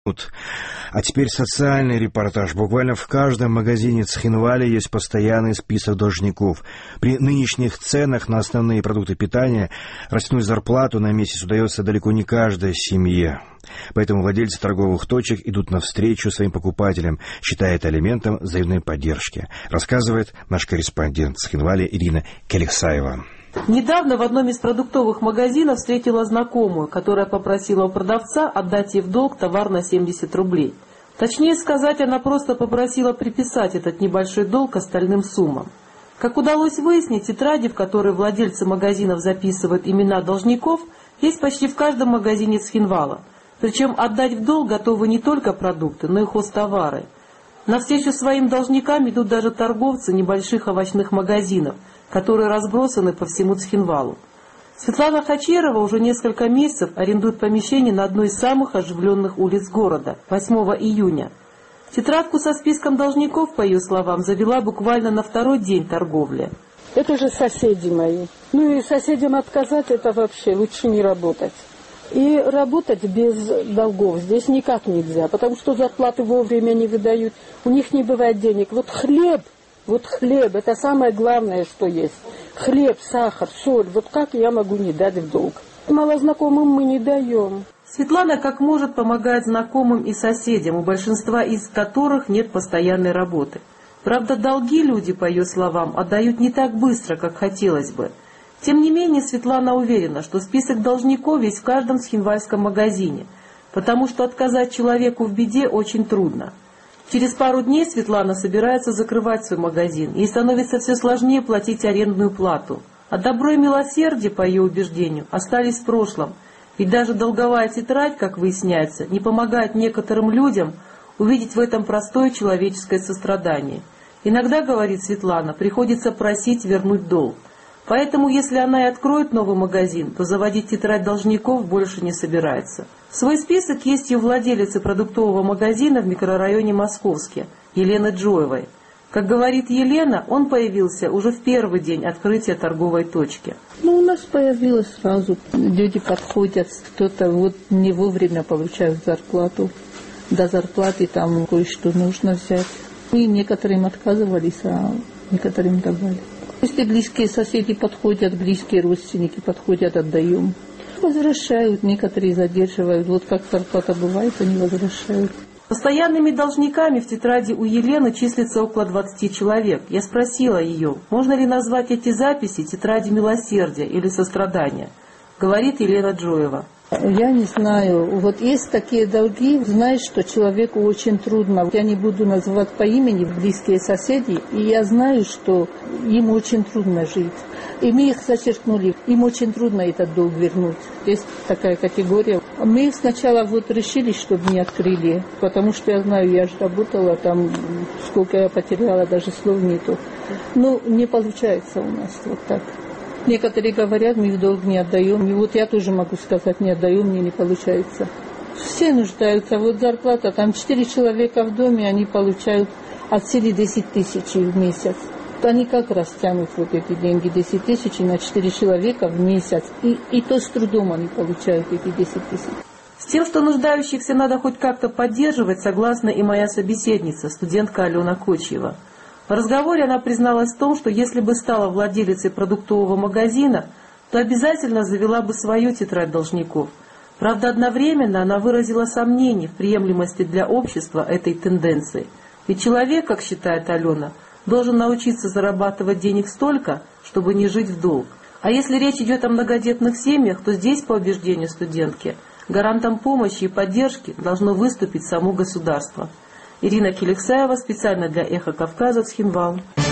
А теперь социальный репортаж. Буквально в каждом магазине Цхинвали есть постоянный список должников. При нынешних ценах на основные продукты питания растянуть зарплату на месяц удается далеко не каждой семье. Поэтому владельцы торговых точек идут навстречу своим покупателям, считая это элементом взаимной поддержки. Рассказывает наш корреспондент Цхинвали Ирина Келексаева. Недавно в одном из продуктовых магазинов встретила знакомую, которая попросила у продавца отдать ей в долг товар на 70 рублей. Точнее сказать, она просто попросила приписать этот небольшой долг к остальным суммам. Как удалось выяснить, тетради, в которые владельцы магазинов записывают имена должников, есть почти в каждом магазине Цхинвала. Причем отдать в долг готовы не только продукты, но и хозтовары. Навстречу своим должникам идут даже торговцы небольших овощных магазинов, которые разбросаны по всему Цхинвалу. Светлана Хачерова уже несколько месяцев арендует помещение на одной из самых оживленных улиц города, 8 июня. Тетрадку со списком должников, по ее словам, завела буквально на второй день торговли. Это же соседи мои. Ну и соседям отказать, это вообще лучше не работать. И работать без долгов здесь никак нельзя, потому что зарплаты вовремя не выдают, у них не бывает денег. Вот хлеб, это самое главное, что есть. Хлеб, сахар, соль, вот как я могу не дать в долг? Малознакомым мы не даем. Светлана как может помогает знакомым и соседям, у большинства из которых нет постоянной работы. Правда, долги люди, по ее словам, отдают не так быстро, как хотелось бы. Тем не менее, Светлана уверена, что список должников есть в каждом цхинвальском магазине, потому что отказать человеку в беде очень трудно. Через пару дней Светлана собирается закрывать свой магазин, ей становится все сложнее платить арендную плату. А добро и милосердие, по ее убеждению, остались в прошлом, ведь даже долговая тетрадь, как выясняется, не помогает некоторым людям увидеть в этом простое человеческое сострадание. Иногда, говорит Светлана, приходится просить вернуть долг. Поэтому, если она и откроет новый магазин, то заводить тетрадь должников больше не собирается. Свой список есть и у владелицы продуктового магазина в микрорайоне Московске, Елены Джоевой. Как говорит Елена, он появился уже в первый день открытия торговой точки. Ну, у нас появилось сразу. Люди подходят, кто-то вот не вовремя получает зарплату. До зарплаты там кое-что нужно взять. И некоторым отказывались, а некоторым давали. Если близкие соседи подходят, близкие родственники подходят, отдаем. Возвращают, некоторые задерживают. Вот как зарплата бывает, они возвращают. Постоянными должниками в тетради у Елены числится около 20 человек. Я спросила ее, можно ли назвать эти записи тетради милосердия или сострадания. Говорит Елена Джоева. Я не знаю. Вот есть такие долги, знаешь, что человеку очень трудно. Я не буду называть по имени близкие соседи, и я знаю, что им очень трудно жить. И мы их зачеркнули. Им очень трудно этот долг вернуть. Есть такая категория. Мы сначала вот решили, чтобы не открыли, потому что я знаю, я же работала там, сколько я потеряла, даже слов нету. Но не получается у нас вот так. Некоторые говорят, мы в долг не отдаем. И вот я тоже могу сказать, не отдаем, мне не получается. Все нуждаются. Вот зарплата, там 4 человека в доме, они получают от силы 10 тысяч в месяц. Они как растянут вот эти деньги, 10 тысяч на 4 человека в месяц. И то с трудом они получают эти 10 тысяч. С тем, что нуждающихся надо хоть как-то поддерживать, согласна и моя собеседница, студентка Алена Кочьева. В разговоре она призналась в том, что если бы стала владелицей продуктового магазина, то обязательно завела бы свою тетрадь должников. Правда, одновременно она выразила сомнение в приемлемости для общества этой тенденции. Ведь человек, как считает Алена, должен научиться зарабатывать денег столько, чтобы не жить в долг. А если речь идет о многодетных семьях, то здесь, по убеждению студентки, гарантом помощи и поддержки должно выступить само государство. Ирина Келексаева специально для «Эхо Кавказа», Цхинвал.